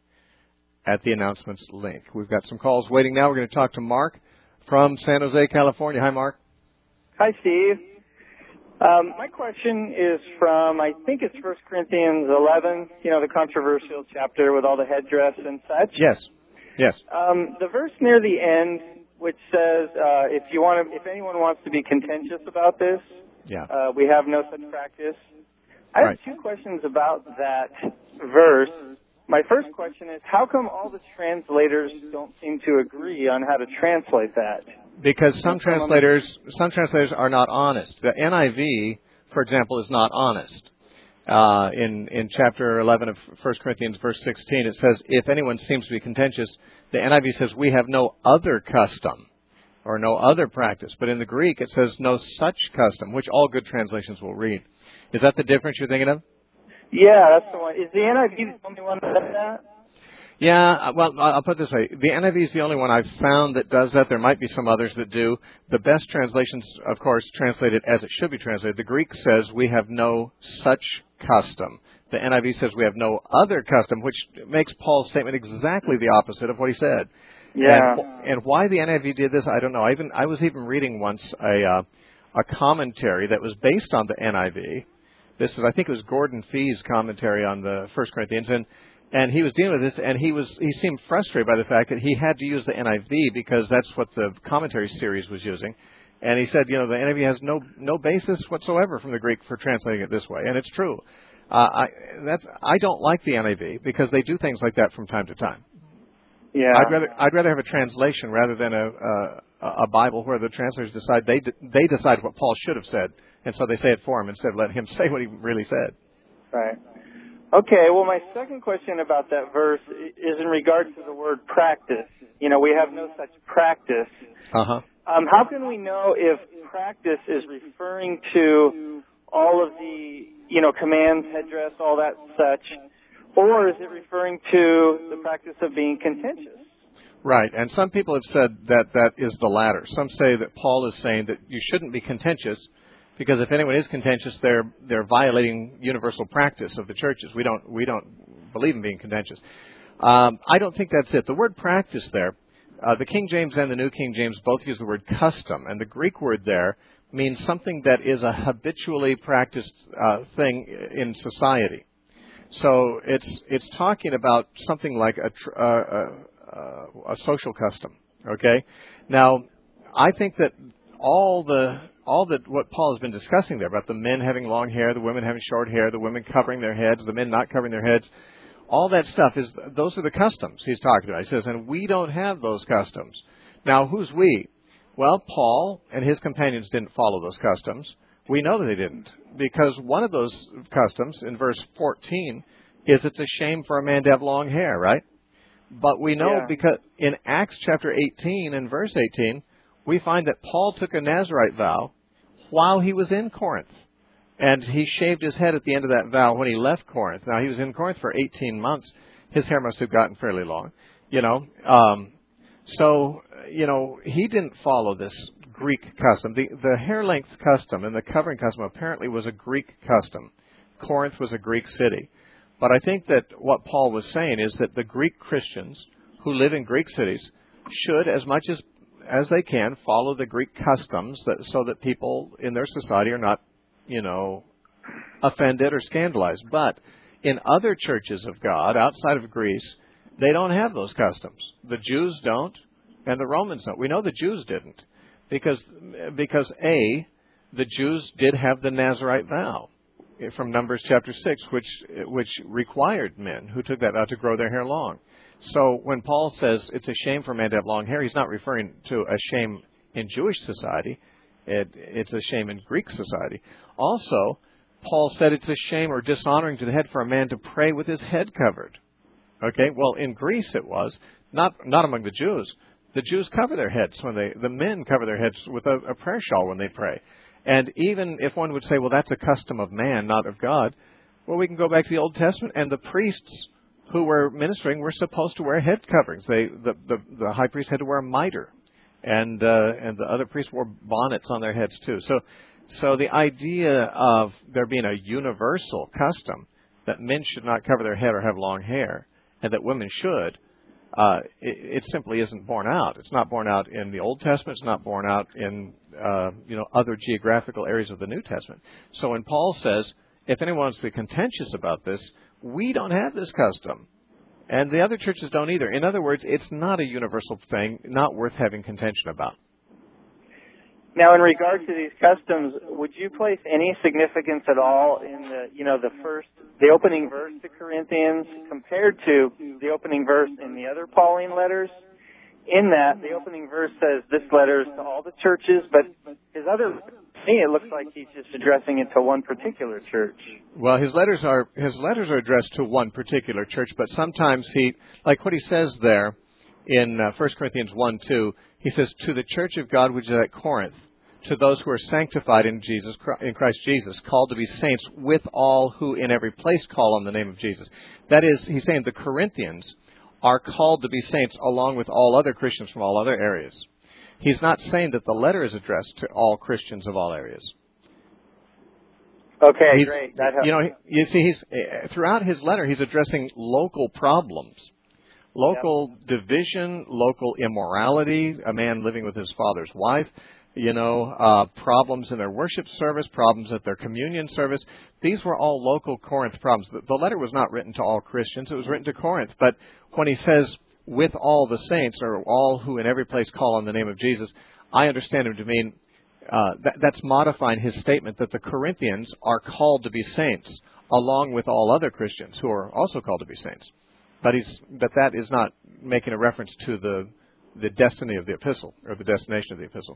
at the announcements link. We've got some calls waiting now. We're going to talk to Mark from San Jose, California. Hi, Mark. Hi, Steve. Um, my question is from, I think it's First Corinthians eleven, you know, the controversial chapter with all the headdress and such. Yes, yes. Um, the verse near the end, which says, uh, if you want to, if anyone wants to be contentious about this, yeah. uh, we have no such practice. I have right. two questions about that verse. My first question is, how come all the translators don't seem to agree on how to translate that? Because some translators, some translators are not honest. The N I V, for example, is not honest. Uh, in in chapter eleven of First Corinthians, verse sixteen, it says, "If anyone seems to be contentious," the N I V says, "We have no other custom or no other practice." But in the Greek, it says, "No such custom," which all good translations will read. Is that the difference you're thinking of? Yeah, that's the one. Is the N I V the only one that does that? Yeah, well, I'll put it this way. The N I V is the only one I've found that does that. There might be some others that do. The best translations, of course, translate it as it should be translated. The Greek says, "We have no such custom." The N I V says, "We have no other custom," which makes Paul's statement exactly the opposite of what he said. Yeah. And, and why the N I V did this, I don't know. I even I was even reading once a uh, a commentary that was based on the N I V. This is, I think it was Gordon Fee's commentary on the First Corinthians, and And he was dealing with this, and he was he seemed frustrated by the fact that he had to use the N I V because that's what the commentary series was using. And he said, you know, the N I V has no no basis whatsoever from the Greek for translating it this way, and it's true. Uh, I that's I don't like the N I V because they do things like that from time to time. Yeah. I'd rather I'd rather have a translation rather than a a, a Bible where the translators decide they they decide what Paul should have said, and so they say it for him instead of letting him say what he really said. Right. Okay. Well, my second question about that verse is in regards to the word practice. You know, we have no such practice. Uh huh. Um, how can we know if practice is referring to all of the, you know, commands, headdress, all that such, or is it referring to the practice of being contentious? Right, and some people have said that that is the latter. Some say that Paul is saying that you shouldn't be contentious, because if anyone is contentious, they're they're violating universal practice of the churches. We don't we don't believe in being contentious. Um, I don't think that's it. The word practice there, uh, the King James and the New King James both use the word custom, and the Greek word there means something that is a habitually practiced uh, thing in society. So it's it's talking about something like a, tr- uh, a, a social custom. Okay. Now, I think that all the all that what Paul has been discussing there about the men having long hair, the women having short hair, the women covering their heads, the men not covering their heads, all that stuff is those are the customs he's talking about. He says, and we don't have those customs. Now, who's we? Well, Paul and his companions didn't follow those customs. We know that they didn't, because one of those customs in verse fourteen is it's a shame for a man to have long hair, right? But we know Yeah. because in Acts chapter eighteen and verse eighteen, we find that Paul took a Nazirite vow while he was in Corinth. And he shaved his head at the end of that vow when he left Corinth. Now, he was in Corinth for eighteen months. His hair must have gotten fairly long, you know. Um, so, you know, he didn't follow this Greek custom. The, the hair length custom and the covering custom apparently was a Greek custom. Corinth was a Greek city. But I think that what Paul was saying is that the Greek Christians who live in Greek cities should, as much as as they can, follow the Greek customs that, so that people in their society are not, you know, offended or scandalized. But in other churches of God outside of Greece, they don't have those customs. The Jews don't, and the Romans don't. We know the Jews didn't, because because A, the Jews did have the Nazirite vow from Numbers chapter six, which which required men who took that vow to grow their hair long. So when Paul says it's a shame for a man to have long hair, he's not referring to a shame in Jewish society. It, it's a shame in Greek society. Also, Paul said it's a shame or dishonoring to the head for a man to pray with his head covered. Okay, well, in Greece it was, not not among the Jews. The Jews cover their heads when they, the men cover their heads with a, a prayer shawl when they pray. And even if one would say, well, that's a custom of man, not of God, well, we can go back to the Old Testament, and the priests who were ministering were supposed to wear head coverings. They, the, the, the high priest had to wear a mitre, and uh, and the other priests wore bonnets on their heads too. So, so the idea of there being a universal custom that men should not cover their head or have long hair, and that women should, uh, it, it simply isn't borne out. It's not borne out in the Old Testament. It's not borne out in uh, you know other geographical areas of the New Testament. So when Paul says, if anyone wants to be contentious about this, we don't have this custom, and the other churches don't either. In other words, it's not a universal thing, not worth having contention about. Now, in regard to these customs, would you place any significance at all in the, you know, the first, the opening verse to Corinthians compared to the opening verse in the other Pauline letters? In that, the opening verse says this letter is to all the churches, but his other, to me, it looks like he's just addressing it to one particular church. Well, his letters are his letters are addressed to one particular church, but sometimes he, like what he says there in uh, First Corinthians one two, he says, to the church of God which is at Corinth, to those who are sanctified in Jesus, in Christ Jesus, called to be saints, with all who in every place call on the name of Jesus. That is, he's saying the Corinthians are called to be saints along with all other Christians from all other areas. He's not saying that the letter is addressed to all Christians of all areas. Okay, he's, great. That helps. You know, you see, he's throughout his letter, he's addressing local problems, local yep. division, local immorality, a man living with his father's wife, you know, uh, problems in their worship service, problems at their communion service. These were all local Corinth problems. The, the letter was not written to all Christians. It was written to Corinth. But when he says, with all the saints, or all who in every place call on the name of Jesus, I understand him to mean uh, that, that's modifying his statement that the Corinthians are called to be saints, along with all other Christians who are also called to be saints. but he's but that is not making a reference to the the destiny of the epistle or the destination of the epistle.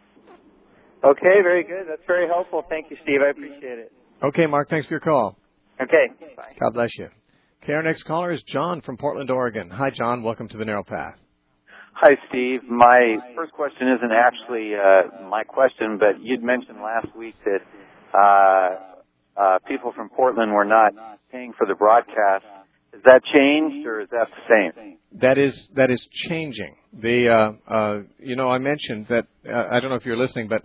Okay, very good. That's very helpful. Thank you, Steve. I appreciate it. Okay, Mark, thanks for your call. Okay, bye. God bless you. Okay, our next caller is John from Portland, Oregon. Hi, John. Welcome to the Narrow Path. Hi, Steve. My first question isn't actually uh, my question, but you'd mentioned last week that uh, uh, people from Portland were not paying for the broadcast. Has that changed, or is that the same? That is that is changing. The uh, uh, you know I mentioned that uh, I don't know if you're listening, but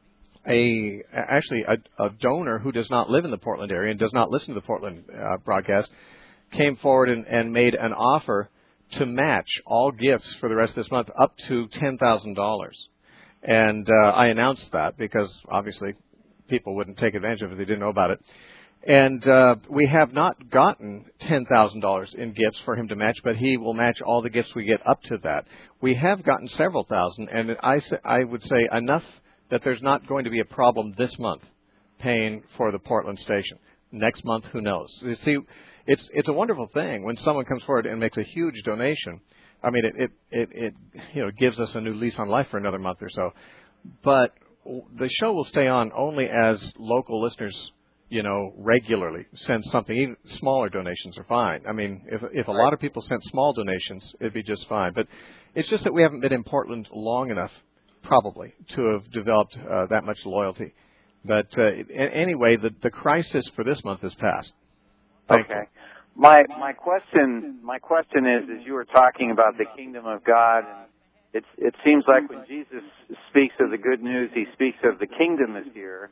a actually a, a donor who does not live in the Portland area and does not listen to the Portland uh, broadcast came forward and, and made an offer to match all gifts for the rest of this month up to ten thousand dollars. And uh, I announced that because obviously people wouldn't take advantage of it if they didn't know about it. And uh, we have not gotten ten thousand dollars in gifts for him to match, but he will match all the gifts we get up to that. We have gotten several thousand, and I, I would say enough that there's not going to be a problem this month paying for the Portland station. Next month, who knows? You see, it's it's a wonderful thing when someone comes forward and makes a huge donation. I mean, it it, it, it you know gives us a new lease on life for another month or so. But the show will stay on only as local listeners, you know, regularly send something. Even smaller donations are fine. I mean, if if a lot of people sent small donations, it'd be just fine. But it's just that we haven't been in Portland long enough, probably, to have developed uh, that much loyalty. But uh, anyway, the the crisis for this month is past. Thank okay. you. My my question my question is, as you were talking about the kingdom of God, it it seems like when Jesus speaks of the good news, he speaks of the kingdom is here.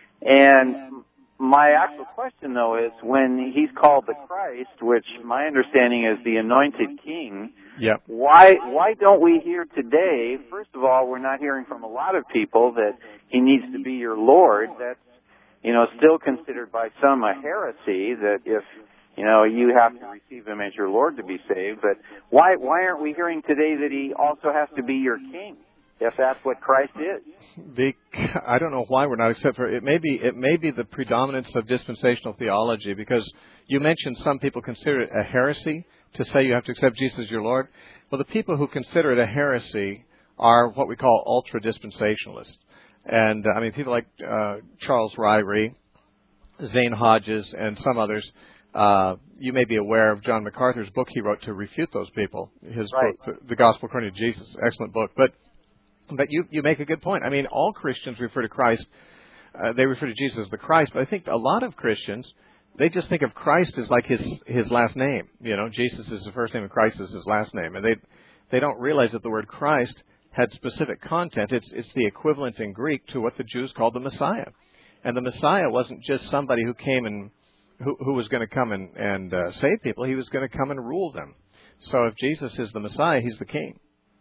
And my actual question, though, is when he's called the Christ, which my understanding is the anointed king, yep. why why don't we hear today, first of all, we're not hearing from a lot of people that he needs to be your Lord. That's, you know, still considered by some a heresy that if, you know, you have to receive him as your Lord to be saved. But why why aren't we hearing today that he also has to be your king, if that's what Christ is? The, I don't know why we're not, except for it may be it may be the predominance of dispensational theology, because you mentioned some people consider it a heresy to say you have to accept Jesus as your Lord. Well, the people who consider it a heresy are what we call ultra-dispensationalists. And, uh, I mean, people like uh, Charles Ryrie, Zane Hodges, and some others. Uh, you may be aware of John MacArthur's book he wrote to refute those people, his right. book, The Gospel According to Jesus. Excellent book. But But you you make a good point. I mean, all Christians refer to Christ. Uh, they refer to Jesus as the Christ. But I think a lot of Christians, they just think of Christ as like his his last name. You know, Jesus is the first name and Christ is his last name. And they they don't realize that the word Christ had specific content. It's it's the equivalent in Greek to what the Jews called the Messiah. And the Messiah wasn't just somebody who came and who, who was going to come and, and uh, save people. He was going to come and rule them. So if Jesus is the Messiah, he's the King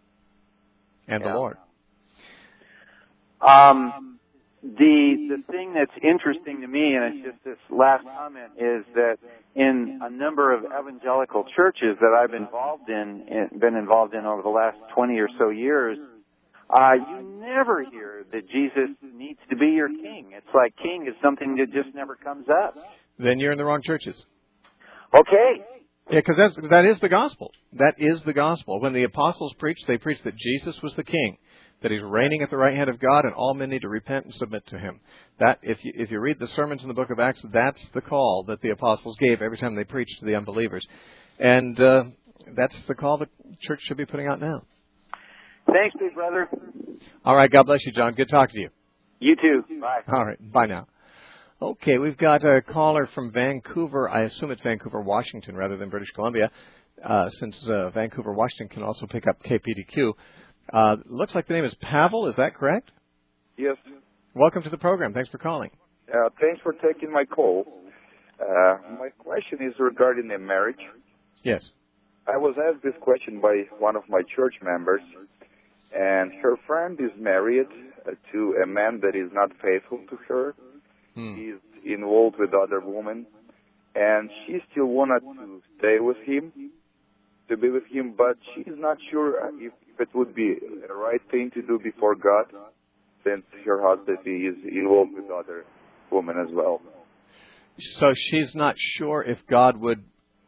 and yeah. the Lord. Um, the the thing that's interesting to me, and it's just this last comment, is that in a number of evangelical churches that I've been involved in, in been involved in over the last twenty or so years, uh, you never hear that Jesus needs to be your king. It's like king is something that just never comes up. Then you're in the wrong churches. Okay. Yeah, because that's that is the gospel. That is the gospel. When the apostles preached, they preached that Jesus was the king, that he's reigning at the right hand of God, and all men need to repent and submit to him. That, if you, if you read the sermons in the book of Acts, that's the call that the apostles gave every time they preached to the unbelievers. And uh, that's the call the church should be putting out now. Thanks, big brother. All right, God bless you, John. Good talking to you. You too. Bye. All right, bye now. Okay, we've got a caller from Vancouver. I assume it's Vancouver, Washington, rather than British Columbia, uh, since uh, Vancouver, Washington can also pick up K P D Q. Uh, looks like the name is Pavel. Is that correct? Yes. Welcome to the program. Thanks for calling. Uh, thanks for taking my call. Uh, my question is regarding the marriage. Yes. I was asked this question by one of my church members, and her friend is married uh, to a man that is not faithful to her. Hmm. He's involved with other women, and she still wanted to stay with him, to be with him, but she's not sure if it would be the right thing to do before God, since her husband is involved with other women as well. So she's not sure if God would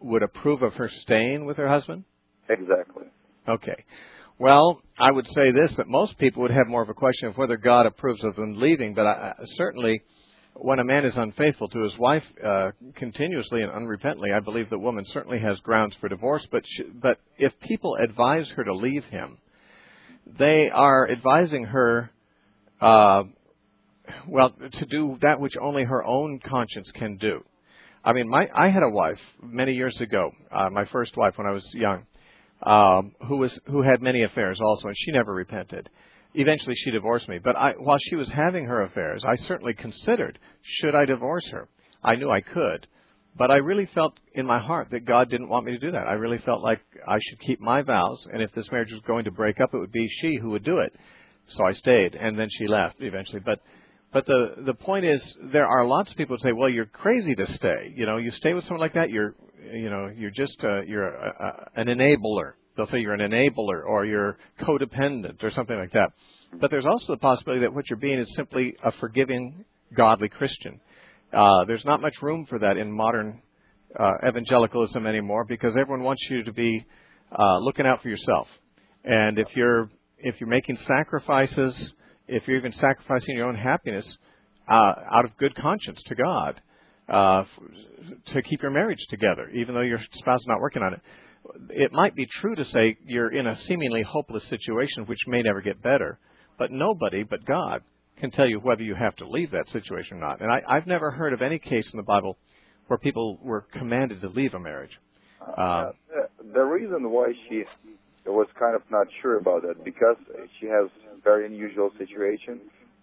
would approve of her staying with her husband? Exactly. Okay. Well, I would say this, that most people would have more of a question of whether God approves of them leaving, but I, certainly when a man is unfaithful to his wife uh, continuously and unrepentantly, I believe the woman certainly has grounds for divorce. But sh- but if people advise her to leave him, they are advising her, uh, well, to do that which only her own conscience can do. I mean, my I had a wife many years ago, uh, my first wife when I was young, um, who was who had many affairs also, and she never repented. Eventually, she divorced me. But I, while she was having her affairs, I certainly considered, should I divorce her? I knew I could. But I really felt in my heart that God didn't want me to do that. I really felt like I should keep my vows, and if this marriage was going to break up, it would be she who would do it. So I stayed, and then she left eventually. But but the the point is, there are lots of people who say, well, you're crazy to stay. You know, you stay with someone like that, you're you know, you're just uh, you're a, a, an enabler. They'll say you're an enabler or you're codependent or something like that. But there's also the possibility that what you're being is simply a forgiving, godly Christian. Uh, there's not much room for that in modern uh, evangelicalism anymore because everyone wants you to be uh, looking out for yourself. And if you're if you're making sacrifices, if you're even sacrificing your own happiness uh, out of good conscience to God uh, to keep your marriage together, even though your spouse is not working on it, it might be true to say you're in a seemingly hopeless situation which may never get better, but nobody but God can tell you whether you have to leave that situation or not. And I, I've never heard of any case in the Bible where people were commanded to leave a marriage. Uh, uh, the, the reason why she was kind of not sure about that, because she has very unusual situation.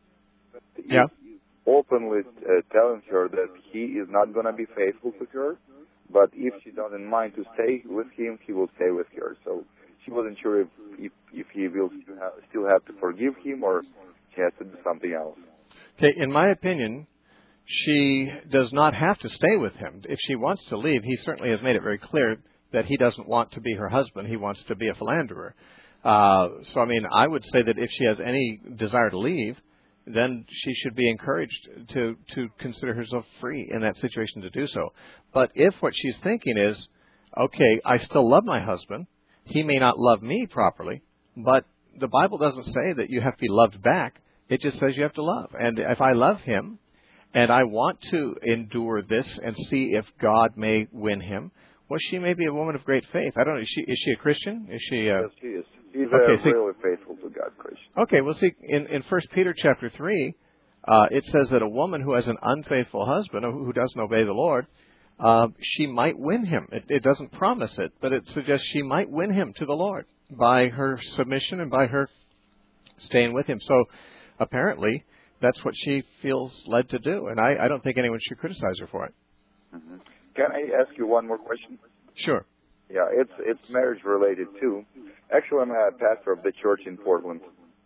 Yeah. Openly uh, telling her that he is not going to be faithful to her. But if she doesn't mind to stay with him, he will stay with her. So she wasn't sure if if, if he will still have, still have to forgive him or she has to do something else. Okay, in my opinion, she does not have to stay with him. If she wants to leave, he certainly has made it very clear that he doesn't want to be her husband. He wants to be a philanderer. Uh, so, I mean, I would say that if she has any desire to leave, then she should be encouraged to, to consider herself free in that situation to do so. But if what she's thinking is, okay, I still love my husband, he may not love me properly, but the Bible doesn't say that you have to be loved back. It just says you have to love. And if I love him and I want to endure this and see if God may win him, well, she may be a woman of great faith. I don't know. Is she, is she a Christian? Is she? Uh, yes, she is. She's okay, uh, see, really faithful to God, Christian. Okay, well, see, in, in First Peter chapter three, uh, it says that a woman who has an unfaithful husband, or who doesn't obey the Lord, uh, she might win him. It, it doesn't promise it, but it suggests she might win him to the Lord by her submission and by her staying with him. So apparently, that's what she feels led to do, and I, I don't think anyone should criticize her for it. Mm-hmm. Can I ask you one more question? Sure. Yeah, it's it's marriage related too. Actually, I'm a pastor of the church in Portland.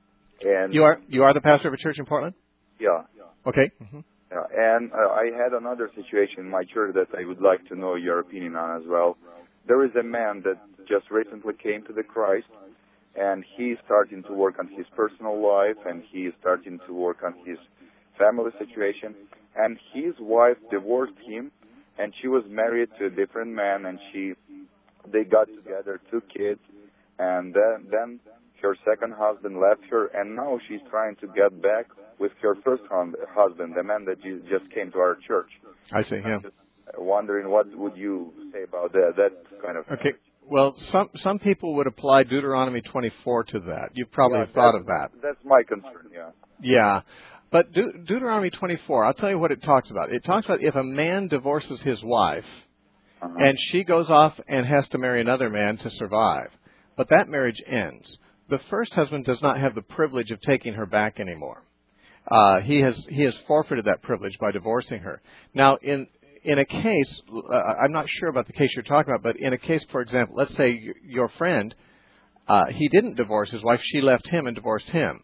And you are you are the pastor of a church in Portland? Yeah. Okay. Mm-hmm. Yeah, and uh, I had another situation in my church that I would like to know your opinion on as well. There is a man that just recently came to the Christ, and he's starting to work on his personal life, and he's starting to work on his family situation. And his wife divorced him, and she was married to a different man, and she they got together, two kids, and then, then her second husband left her, and now she's trying to get back with her first husband, the man that just came to our church. I see, yeah. I'm just wondering, what would you say about that, that kind of... Okay, well, some some people would apply Deuteronomy twenty-four to that. You've probably yeah, thought of that. That's my concern, yeah. Yeah, but De- Deuteronomy twenty-four, I'll tell you what it talks about. It talks about if a man divorces his wife, uh-huh. and she goes off and has to marry another man to survive, but that marriage ends. The first husband does not have the privilege of taking her back anymore. Uh, he has he has forfeited that privilege by divorcing her. Now, in in a case, uh, I'm not sure about the case you're talking about, but in a case, for example, let's say y- your friend, uh, he didn't divorce his wife, she left him and divorced him.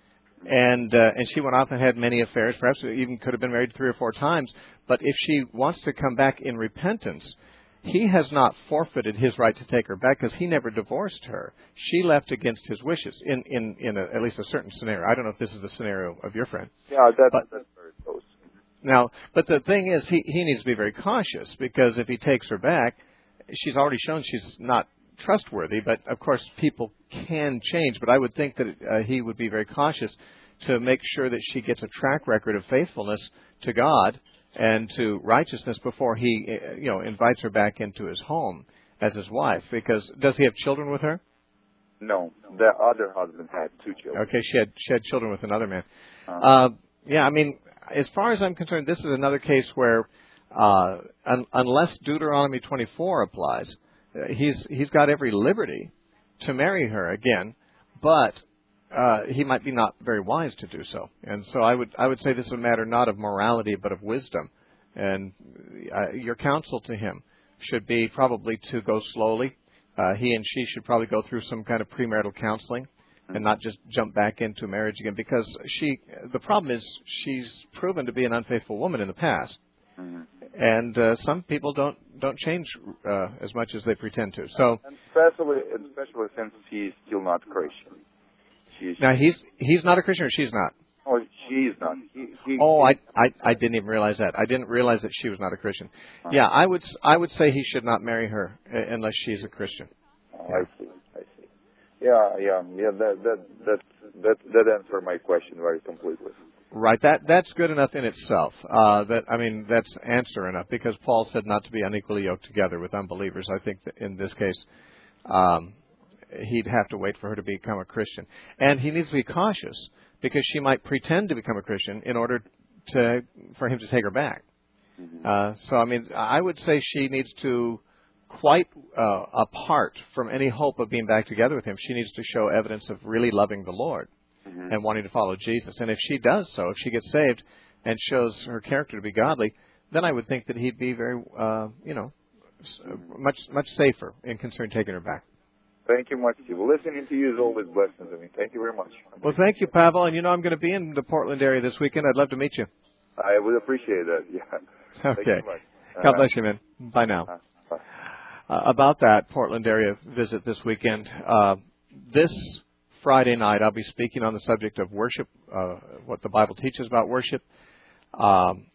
And uh, and she went off and had many affairs, perhaps even could have been married three or four times. But if she wants to come back in repentance, he has not forfeited his right to take her back because he never divorced her. She left against his wishes in, in, in a, at least a certain scenario. I don't know if this is the scenario of your friend. Yeah, that, but, that's very close. Now, but the thing is, he, he needs to be very cautious because if he takes her back, she's already shown she's not trustworthy, but of course people can change. But I would think that uh, he would be very cautious to make sure that she gets a track record of faithfulness to God and to righteousness before he, you know, invites her back into his home as his wife. Because does he have children with her? No, the other husband had two children. Okay, she had she had children with another man. Uh-huh. Uh, yeah, I mean, as far as I'm concerned, this is another case where uh, un- unless Deuteronomy twenty-four applies, uh, he's he's got every liberty to marry her again, but uh, he might be not very wise to do so. And so I would I would say this is a matter not of morality but of wisdom. And uh, your counsel to him should be probably to go slowly. Uh, he and she should probably go through some kind of premarital counseling and not just jump back into marriage again, because she. The problem is she's proven to be an unfaithful woman in the past, Mm-hmm. and uh, some people don't don't change uh, as much as they pretend to. So And especially, especially since she's still not Christian. She's, now he's he's not a Christian, or she's not. oh, she's not. He, he, Oh, I, I I didn't even realize that. I didn't realize that she was not a Christian. Yeah, I would I would say he should not marry her uh, unless she's a Christian. Oh, I see. I see. Yeah, yeah, yeah. That that that that that answered my question very completely. Right. That that's good enough in itself. Uh, that I mean, that's answer enough, because Paul said not to be unequally yoked together with unbelievers. I think that in this case, um, he'd have to wait for her to become a Christian, and he needs to be cautious because she might pretend to become a Christian in order to for him to take her back. Mm-hmm. Uh, so I mean, I would say she needs to, quite uh, apart from any hope of being back together with him, she needs to show evidence of really loving the Lord. Mm-hmm. And wanting to follow Jesus. And if she does so, if she gets saved and shows her character to be godly, then I would think that he'd be very, uh, you know, much much safer in concerning taking her back. Thank you much, Steve. Listening to you is always blessing to me. Thank you very much. Well, thank you, Pavel. And you know, I'm going to be in the Portland area this weekend. I'd love to meet you. I would appreciate that. Yeah. Okay. Thank you much. God Uh, bless you, man. Bye now. uh, bye. Uh, about that Portland area visit this weekend, uh, this Friday night, I'll be speaking on the subject of worship, uh, what the Bible teaches about worship, um,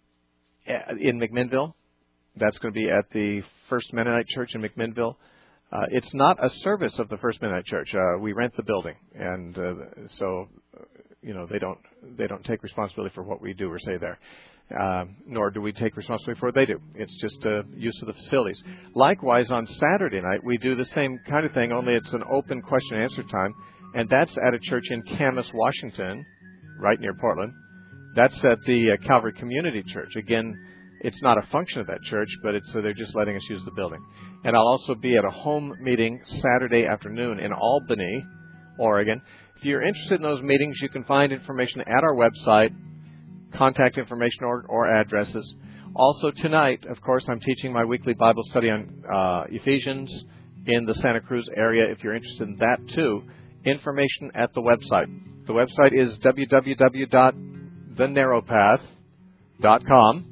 in McMinnville. That's going to be at the First Mennonite Church in McMinnville. Uh, it's not a service of the First Mennonite Church. Uh, we rent the building, and uh, so you know they don't they don't take responsibility for what we do or say there. Uh, nor do we take responsibility for what they do. It's just uh, use of the facilities. Likewise, on Saturday night, we do the same kind of thing, only it's an open question and answer time, and that's at a church in Camas, Washington, right near Portland. That's at the uh, Calvary Community Church. Again, it's not a function of that church, but it's uh, they're just letting us use the building. And I'll also be at a home meeting Saturday afternoon in Albany, Oregon. If you're interested in those meetings, you can find information at our website, contact information or, or addresses. Also tonight, of course, I'm teaching my weekly Bible study on uh, Ephesians in the Santa Cruz area. If you're interested in that too, information at the website. The website is w w w dot the narrow path dot com,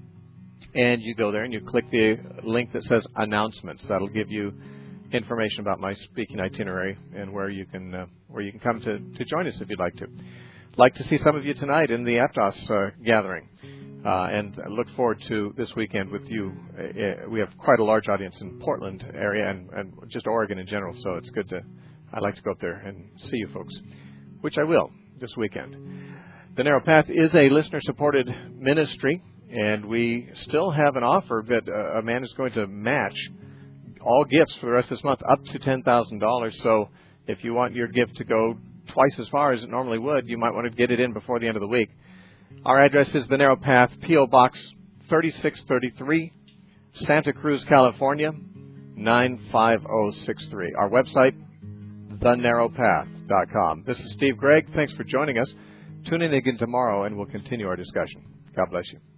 and you go there and you click the link that says announcements. That'll give you information about my speaking itinerary and where you can uh, where you can come to, to join us if you'd like to. Like to see some of you tonight in the Aptos uh, gathering, uh, and I look forward to this weekend with you. Uh, we have quite a large audience in Portland area and, and just Oregon in general, so it's good to. I'd like to go up there and see you folks, which I will this weekend. The Narrow Path is a listener-supported ministry, and we still have an offer that uh, a man is going to match all gifts for the rest of this month up to ten thousand dollars. So if you want your gift to go twice as far as it normally would, you might want to get it in before the end of the week. Our address is The Narrow Path, P O. Box thirty-six thirty-three, Santa Cruz, California, nine five zero six three. Our website, the narrow path dot com. This is Steve Gregg. Thanks for joining us. Tune in again tomorrow, and we'll continue our discussion. God bless you.